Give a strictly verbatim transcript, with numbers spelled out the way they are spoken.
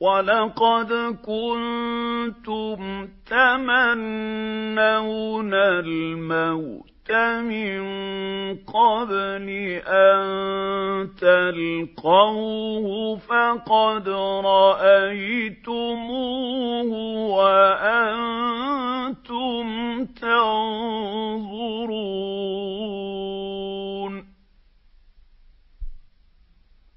وَلَقَدْ كُنتُمْ تَمَنَّوْنَ الْمَوْتَ مِن قَبْلِ أَن تَلْقَوْهُ فَقَدْ رَأَيْتُمُوهُ وَأَنتُمْ